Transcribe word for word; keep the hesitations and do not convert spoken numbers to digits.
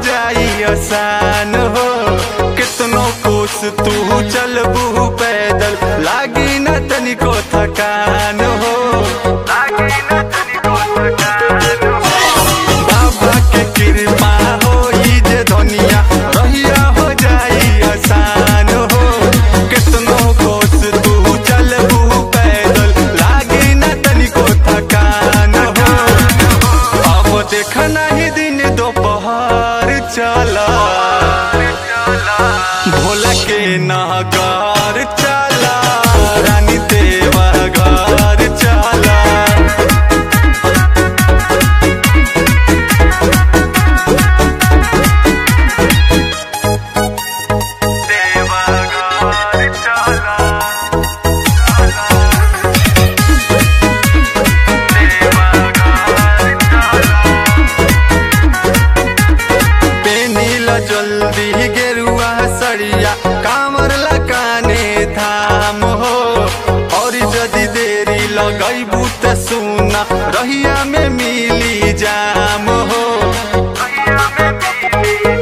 जाई आसान हो। कितनो कोस तू चलबू पैदल लागी न तनिको थकान हो, लागी न तनिको थकान हो। बाबा के कृपा होई जे दुनिया रहिया हो जाई आसान हो। कितनो कोस तू चलबू पैदल लागी न तनिको थकान हो। अब देख नहीं दिन दोपहर चला भोला के नगर चला, रानी देवा घर चला। देवा घर चला, देवा घर चला। पेनीला जल्दी गेरुआ सड़िया कामर लगाने धाम हो। और यदि देरी लगैबू त सुना रहिया में मिली जाम हो, रहिया में मिली